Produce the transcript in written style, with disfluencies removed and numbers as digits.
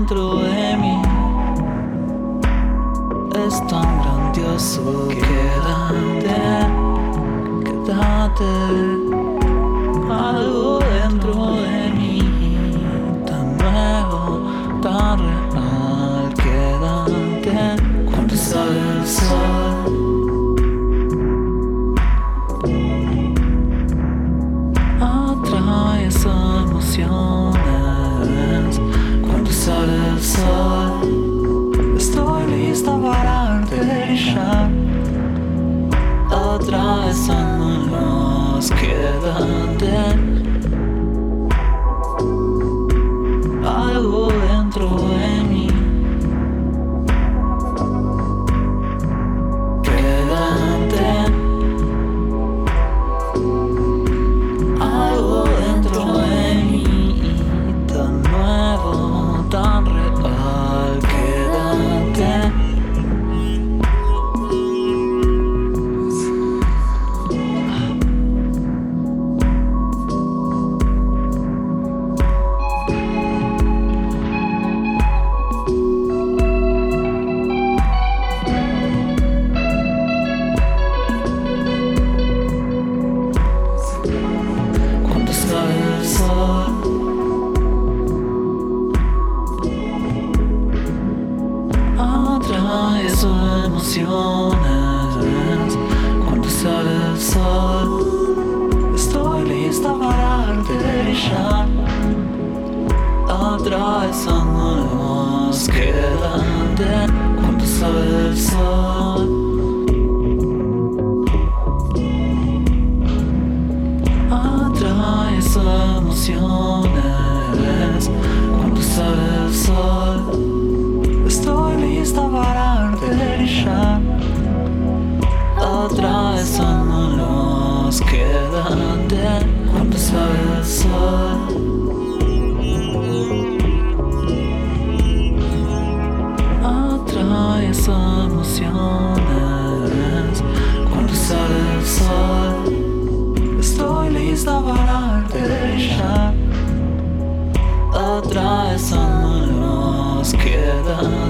dentro de mí es tan grandioso. Quédate, quédate. Algo dentro de mí tan nuevo, tan real. Quédate cuando sale el sol. Atraes emociones cuando sale el sol. Estoy lista para brillar. Atravesándonos, quédate. Algo dentro de mí. Quédate. Algo dentro de mí, tan nuevo, tan real. Quédate. Cuando sale el sol, atraes emociones. Cuando sale el sol, estoy lista para brillar. Atravesándonos, quédate. Cuando sale el sol, atraes emociones. Cuando sale el sol, estoy lista para brillar. Atravesándonos, quédate. Cuando sale el sol, atraes emociones. Cuando sale el sol, estoy lista para brillar. Atravesándonos, quédate.